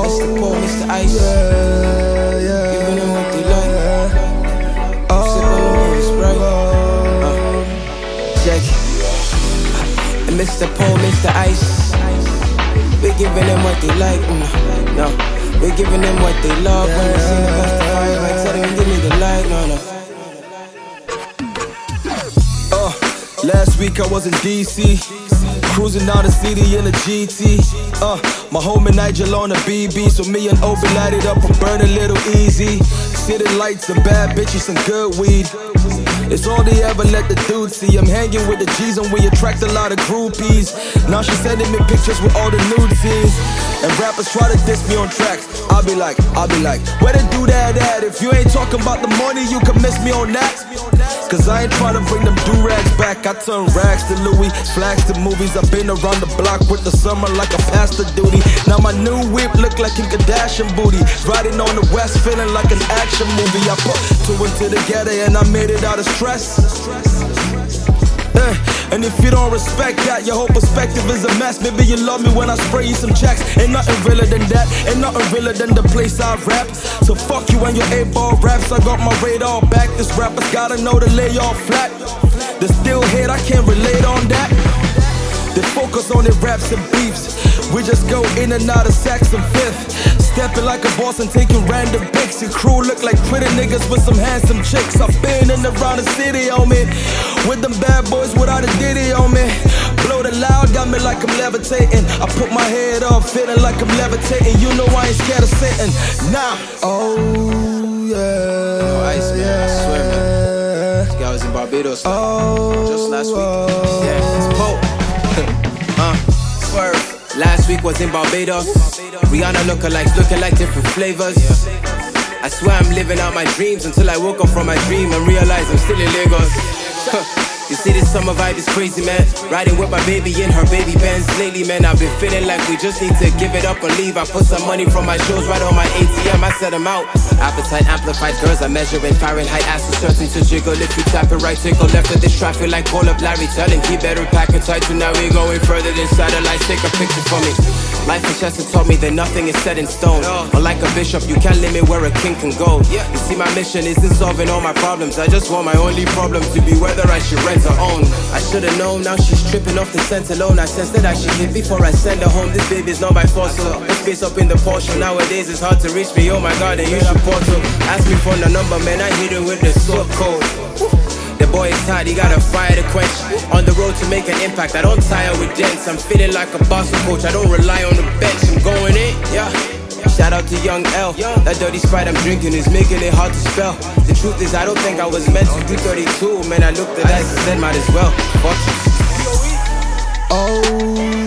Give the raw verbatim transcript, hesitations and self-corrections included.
Mister Paul, Mister Ice. Yeah, yeah, giving them what they like. Oh, Sipping on the Sprite. Uh, check it. And Mister Paul, Mister Ice. We're giving them what they like. Mm, no, we're giving them what they love. When they see the past the fire, I tell them give me the light. No, no. Uh, last week I was in D C, cruising down the city in a G T. Uh, my homie Nigel on a B B, so me and Obi lighted up and burn a little easy. City lights and bad bitches and good weed. It's all they ever let the dude see. I'm hanging with the G's and we attract a lot of groupies. Now she's sending me pictures with all the nude scenes. And rappers try to diss me on tracks. I'll be like, I'll be like, where they do that at? If you ain't talking about the money, you can miss me on that. Cause I ain't trying to bring them do-rags back. I turn rags to Louis, flags to movies. I've been around the block with the summer like a pastor duty. Now my new whip look like Kim Kardashian booty. Riding on the west feeling like an action movie. I put two and two together and I made it out of stress. Uh, and if you don't respect that, your whole perspective is a mess. Maybe you love me when I spray you some checks. Ain't nothing realer than that, ain't nothing realer than the place I rap. So fuck you and your eight-ball raps. I got my radar back. This rapper's gotta know to lay off flat. They still hate, I can't relate on that. They focus on their raps and beefs. We just go in and out of sacks and fifth. Stepping like a boss and taking random pics. Your crew look like pretty niggas with some handsome chicks. I've been in and around the city on me, with them bad boys without a ditty on me. Blow the loud, got me like I'm levitating. I put my head up, feeling like I'm levitating. You know I ain't scared of Satan, nah. Oh, yeah. No, Ice, man, I swear, man. This guy was in Barbados, man. Oh, Just last week. Yeah, it's Pope. uh, Swerve. Last week was in Barbados. Rihanna lookalikes, looking like different flavors. I swear I'm living out my dreams until I woke up from my dream and realized I'm still in Lagos. You see this summer vibe is crazy, man. Riding with my baby in her baby Benz. Lately, man, I've been feeling like we just need to give it up and leave. I put some money from my shows right on my A T M, I set them out. Appetite amplified, girls are measuring Fahrenheit. Ass is certain to jiggle if you tap it right. Take a left of this traffic like call up Larry. Tell him keep better pack it tight. So now we going further than satellites. Take a picture for me. Life in Chester taught me that nothing is set in stone. Unlike a bishop, you can't limit where a king can go. You see, my mission isn't solving all my problems. I just want my only problem to be whether I should rent or own. I should've known, now she's tripping off the scent alone. I sense that I should hit before I send her home. This baby's not by force, so put space up in the Porsche. Nowadays it's hard to reach me, oh my god, and you should portal. Ask me for the number, man, I hit it with the sword code. The boy is hot, he got a fire to quench. On the road to make an impact, I don't tire with dents. I'm feeling like a boss coach, I don't rely on the bench. I'm going in, yeah. Shout out to Young L. That dirty Sprite I'm drinking is making it hard to spell. The truth is I don't think I was meant to do thirty-two. Man, I looked at that and said might as well. Fuck you. oh.